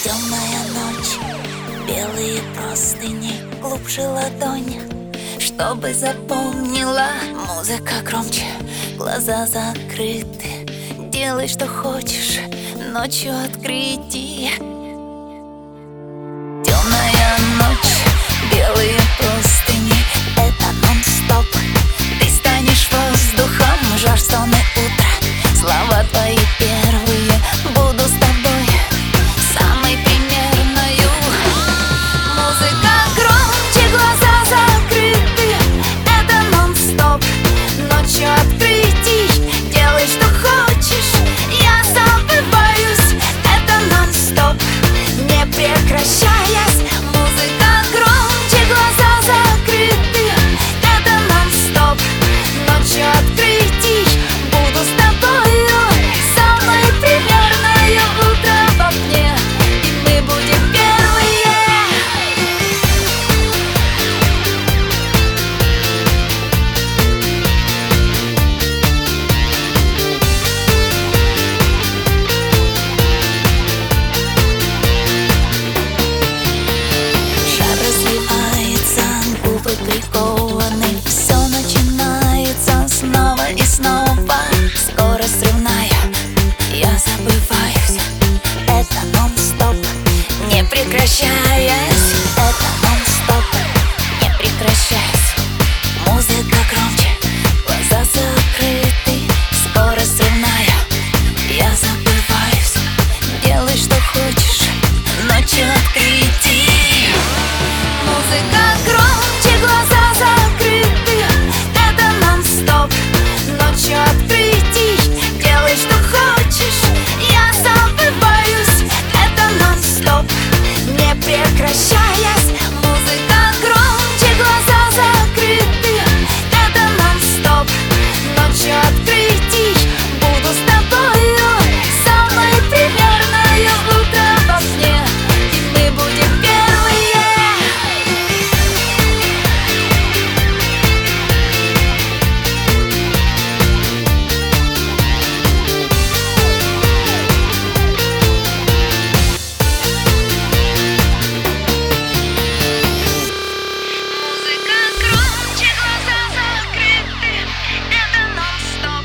Темная ночь, белые простыни, глубже ладонь, чтобы запомнила. Музыка громче, глаза закрыты. Делай, что хочешь, ночью открытие. Темная ночь, белые простыни, это нон-стоп. Ты станешь воздухом, жар, сон и утро. Слова твои первые, буду с тобой самой примерною. Музыка громче, глаза закрыты. Это нон-стоп, ночью открытий. Делай, что хочешь, я забываюсь. Это нон-стоп, не прекращаясь. Музыка громче, глаза закрыты. Это нон-стоп, ночью открытий. Буду с тобою самой примерною. Утро в окне, и мы будем первые. Шар разливается, губы прикованы. Все начинается снова и снова. Скорость взрывная, я забываюсь. Это нон-стоп, не прекращаясь. Это нон-стоп, не прекращаясь. Музыка громче, глаза закрыты. Скорость взрывная, я забываюсь. Делай, что хочешь, ночью открытий. Музыка громче, глаза закрыты. Это нон-стоп, ночью открытий. Делай, что хочешь, я забываюсь. Это нон-стоп, не прекращаясь. Музыка громче, глаза закрыты. Это нон-стоп, ночью открытий. Буду с тобою самой примерною. Утро в окне, и мы будем первые. Музыка громче, глаза закрыты. Это нон-стоп.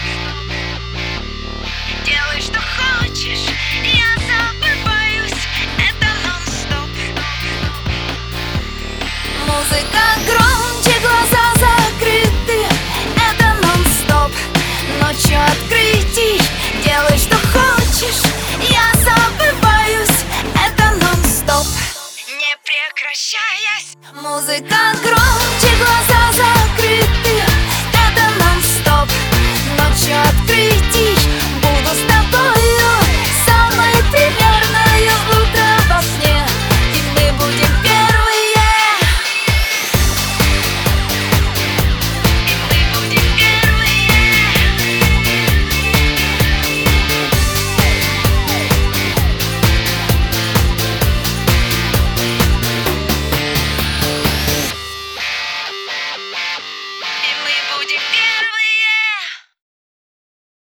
Делай, что хочешь, я забываюсь. Это нон-стоп. Музыка громче, глаза закрыты. Это нон-стоп, ночью открытий. Делай, что хочешь, я забываюсь. Это нон-стоп, не прекращаясь. Музыка громче.